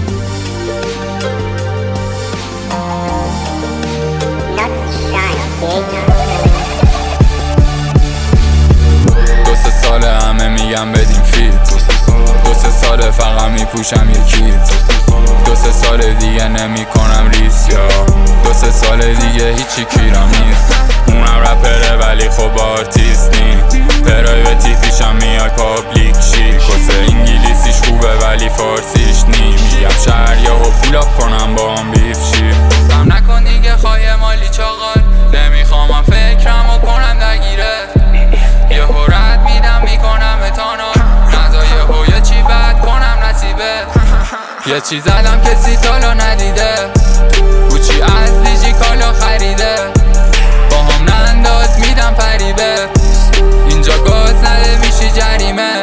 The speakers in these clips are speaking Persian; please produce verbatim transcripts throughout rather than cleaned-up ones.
دو سه ساله همه میگم بدیم فیت، دو سه ساله فقط میپوشم یکیت، دو سه ساله دیگه نمی کنم ریس، یا دو سه ساله دیگه هیچی کیرم نیست. اونم رپره ولی خب آرتیست نی، پرایوتی پیشم میای پابلیک شی، کسه انگلیسیش خوبه ولی فارسیش نی، میگم شهریه و پولاپ کنم با هم بیف شی. گفتم نکن دیگه خواهی مالی چاقال، نمیخوام من فکرم و کنم درگیره، یه هورت میدم میکنم اتانا، نزا یه هو یه چی بد کنم نصیبه، یه چی زدم کسی تالا ندیده، بوچی از دیجی کالا خریده، با هم ننداز میدم فریبه، اینجا گاز نده میشی جریمه،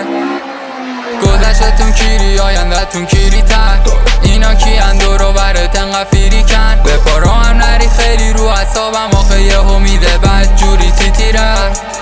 گذشتتون کیری آیندهتون کیری تن، اینا کی اندورو برات انقدر فیری کن، به پارا هم نری خیلی رو حسابم، آخه یه هو میده بد جوری تیتیره.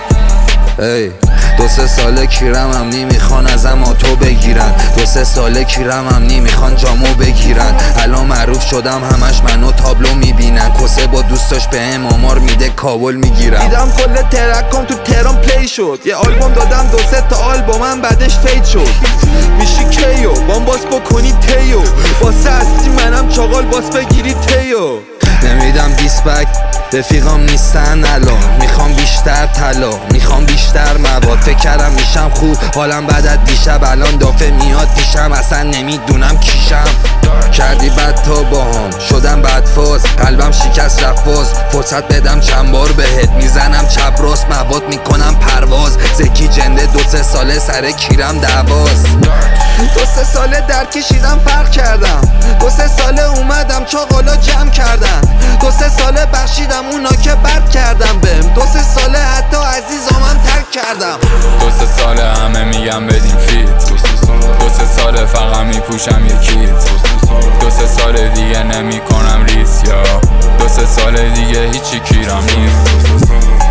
ای دو سه ساله کیرم هم نمیخوان ازم آتو بگیرن، دو سه ساله کیرم هم نمیخوان جامو بگیرن، الان معروف شدم همش منو تابلو میبینن، کسه با دوستاش به هم آمار میده کابل میگیرم. دیدم کل ترکام تو تهران پلی شد، یه آلبوم دادم دو سه تا آلبومم بعدش فید شد، میشی کیو بام باس بکنی تیو، واسه هستی منم چاقال باس بگیری تیو. نمیدم دیسپک رفیقام نیستن الان، میخوام بیشتر طلا، میخوام بیشتر مواد، فکر کردم میشم خوب حالم بعد از دیشب، الان دافه میاد پیشم اصلا نمیدونم کیشم، کردی بد تا باهام شدم بدفاز، قلبم شکست رفت باز، فرصت بدم چند بار بهت میزنم چپ راست، مواد میکنم پرواز، زکی جنده دو سه ساله سر کیرم دعواز، دو سه ساله در کشیدم فرق کردم، دو سه ساله اومدم چاقالا جمع کردم، دو سه ساله بخشیدم اونا که بد کردم بهم، دو سه ساله حتی عزیزامم ترک کردم. دو سه ساله همه میگم بدیم فیت، دو سه ساله فقط میپوشم یکیت، دو سه ساله دیگه نمی کنم ریس، یا دو سه ساله دیگه هیچی کیرم نیست.